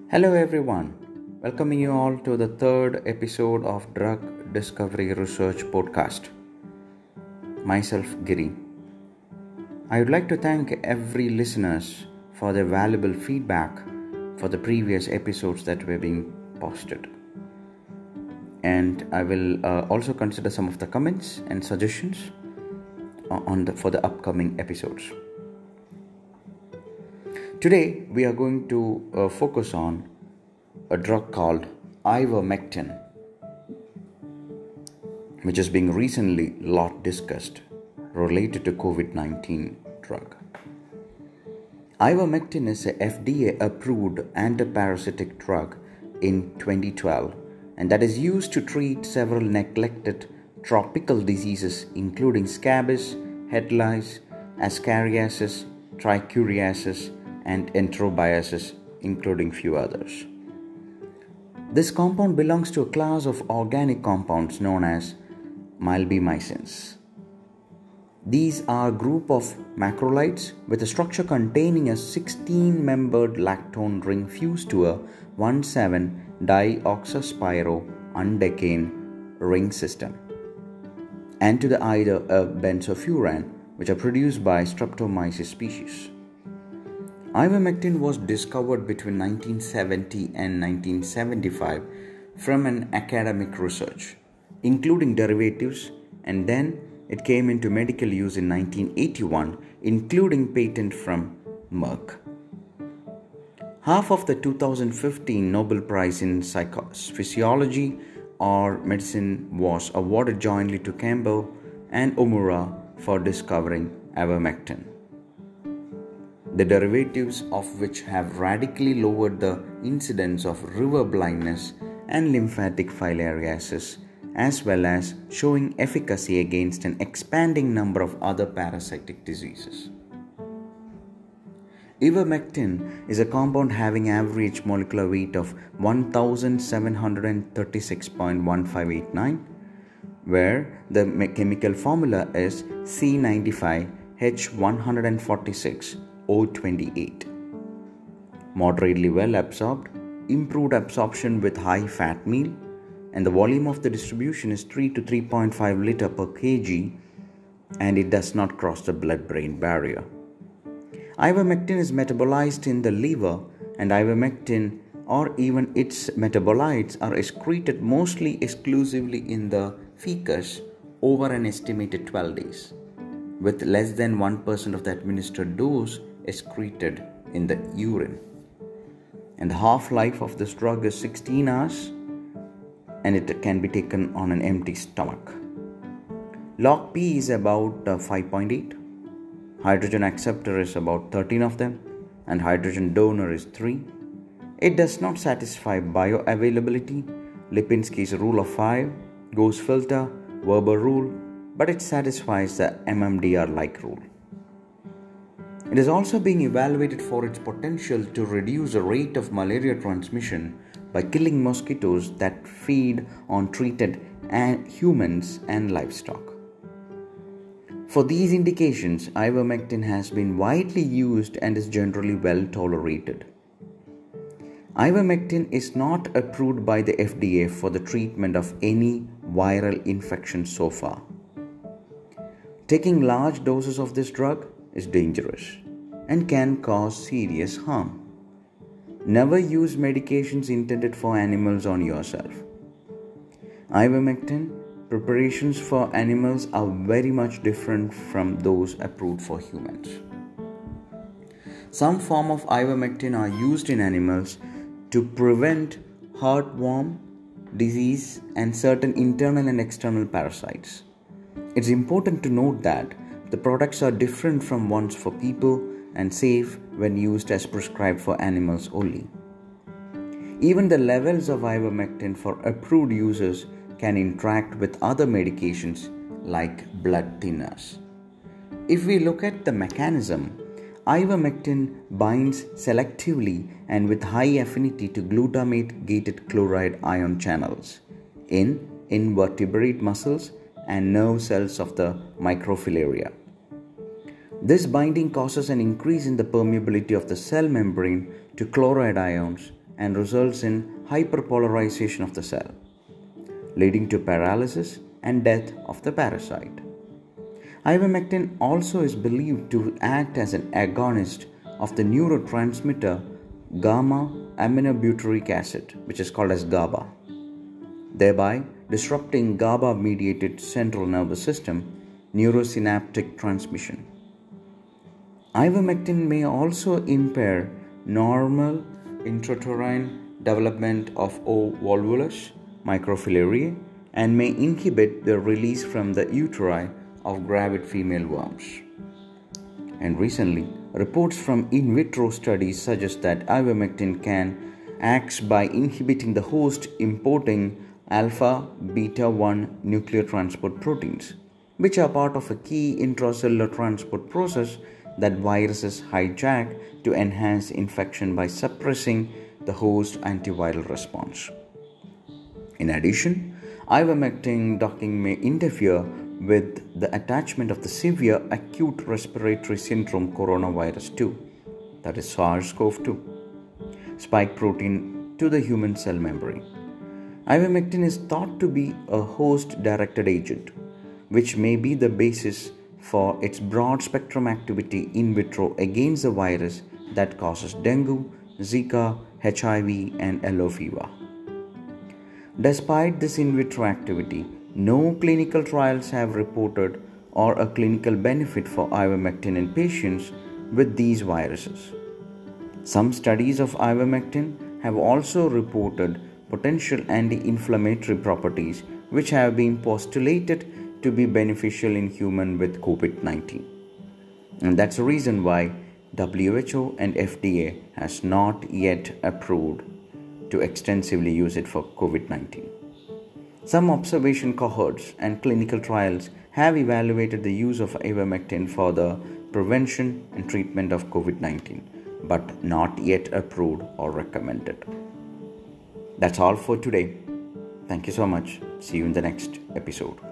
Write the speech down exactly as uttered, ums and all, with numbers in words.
Hello, everyone. Welcoming you all to the third episode of Drug Discovery Research Podcast. Myself, Giri. I would like to thank every listeners for their valuable feedback for the previous episodes that were being posted. And I will uh, also consider some of the comments and suggestions on the, for the upcoming episodes. Today, we are going to uh, focus on a drug called ivermectin, which is being recently lot discussed related to covid nineteen drug. Ivermectin is a F D A-approved antiparasitic drug in twenty twelve, and that is used to treat several neglected tropical diseases including scabies, head lice, ascariasis, trichuriasis, and enterobiasis, including few others. This compound belongs to a class of organic compounds known as malbimycins. These are a group of macrolides with a structure containing a sixteen-membered lactone ring fused to a one seven dioxospiro-undecane ring system, and to the either a benzofuran, which are produced by Streptomyces species. Ivermectin was discovered between nineteen seventy and nineteen seventy-five from an academic research, including derivatives, and then it came into medical use in nineteen eighty-one, including patent from Merck. Half of the two thousand fifteen Nobel Prize in Psycho- Physiology or Medicine was awarded jointly to Campbell and Omura for discovering ivermectin, the derivatives of which have radically lowered the incidence of river blindness and lymphatic filariasis, as well as showing efficacy against an expanding number of other parasitic diseases. Ivermectin is a compound having average molecular weight of one thousand seven hundred thirty-six point one five eight nine, where the chemical formula is C ninety-five H one forty-six O twenty-eight. Moderately well absorbed, improved absorption with high fat meal, and the volume of the distribution is three to three point five liter per kg, and it does not cross the blood-brain barrier. Ivermectin is metabolized in the liver, and ivermectin or even its metabolites are excreted mostly exclusively in the fecus over an estimated twelve days, with less than one percent of the administered dose excreted in the urine. And the half-life of this drug is sixteen hours, and it can be taken on an empty stomach. Log P is about uh, five point eight, hydrogen acceptor is about thirteen of them, and hydrogen donor is three. It does not satisfy bioavailability, Lipinski's rule of five, Gauss filter, Weber rule, but it satisfies the M M D R-like rule. It is also being evaluated for its potential to reduce the rate of malaria transmission by killing mosquitoes that feed on treated humans and livestock. For these indications, ivermectin has been widely used and is generally well tolerated. Ivermectin is not approved by the F D A for the treatment of any viral infection so far. Taking large doses of this drug is dangerous and can cause serious harm. Never use medications intended for animals on yourself. Ivermectin preparations for animals are very much different from those approved for humans. Some form of ivermectin are used in animals to prevent heartworm disease and certain internal and external parasites. It's important to note that the products are different from ones for people and safe when used as prescribed for animals only. Even the levels of ivermectin for approved users can interact with other medications like blood thinners. If we look at the mechanism, ivermectin binds selectively and with high affinity to glutamate-gated chloride ion channels in invertebrate muscles and nerve cells of the microfilaria. This binding causes an increase in the permeability of the cell membrane to chloride ions and results in hyperpolarization of the cell, leading to paralysis and death of the parasite. Ivermectin also is believed to act as an agonist of the neurotransmitter gamma aminobutyric acid, which is called as GABA, thereby disrupting GABA-mediated central nervous system neurosynaptic transmission. Ivermectin may also impair normal intrauterine development of O. volvulus microfilariae and may inhibit the release from the uteri of gravid female worms. And recently, reports from in vitro studies suggest that ivermectin can act by inhibiting the host importing alpha beta one nuclear transport proteins, which are part of a key intracellular transport process that viruses hijack to enhance infection by suppressing the host antiviral response. In addition, ivermectin docking may interfere with the attachment of the severe acute respiratory syndrome coronavirus two, that is SARS-C o V two, spike protein to the human cell membrane. Ivermectin is thought to be a host-directed agent, which may be the basis for its broad-spectrum activity in vitro against the virus that causes dengue, Zika, H I V, and yellow fever. Despite this in vitro activity, no clinical trials have reported or a clinical benefit for ivermectin in patients with these viruses. Some studies of ivermectin have also reported potential anti-inflammatory properties which have been postulated to be beneficial in humans with covid nineteen. And that's the reason why W H O and F D A has not yet approved to extensively use it for covid nineteen. Some observation cohorts and clinical trials have evaluated the use of ivermectin for the prevention and treatment of covid nineteen, but not yet approved or recommended. That's all for today. Thank you so much. See you in the next episode.